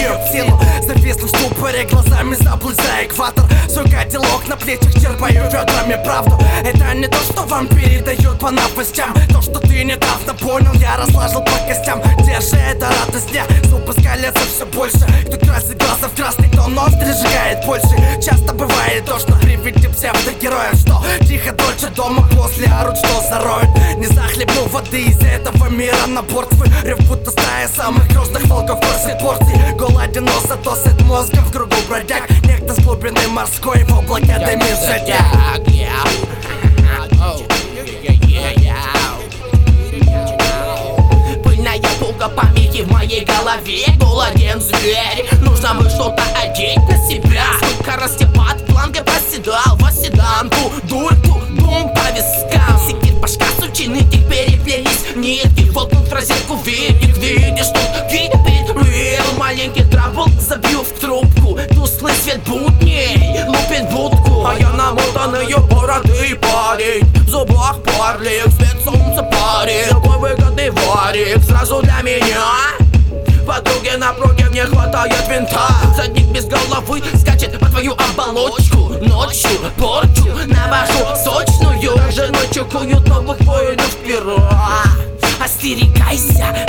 имею псину. Зависну в ступоре, глазами заплыть за экватор. Свой котелок на плечах черпаю ведрами правду. Это не то, что вам передают по новостям. То, что ты недавно понял, я разложил по костям. Где же эта радость дня? Зубы скалятся все больше. Кто красит глаза в красный, кто ноздри сжигает больше. Часто бывает то, что при виде псевдогероев, что тихо дольше дома после орут, что зароют. Не захлебну воды из этого мира на борт. Рев будто стая самых грозных волков просит порций. Голоден, но зато сыт мозгом в кругу бродяг. Некто с глубины морской в облаке дымит зодиак. Пыльная пуга помехи в моей голове. Голоден зверь, нужно бы что-то одеть на себя. Сколько раз я под планкой проседал, восседанку, дурку, бум по вискам. Секир башка, сучины, их переплелись нитки. Волкнут в розетку, видишь тут кипит рил. Маленький трабл забью в трубку. Тусклый свет будней лупит будку. А я намотанные бороды парень. В зубах парлик, свет солнца парит. Такой выгодный варик сразу для меня. Подруге напротив не хватает винта. Задник без головы скачет по твою оболочку. Ночью порчу навожу сочную. Даже ночью куют новых воинов перо. Остерегайся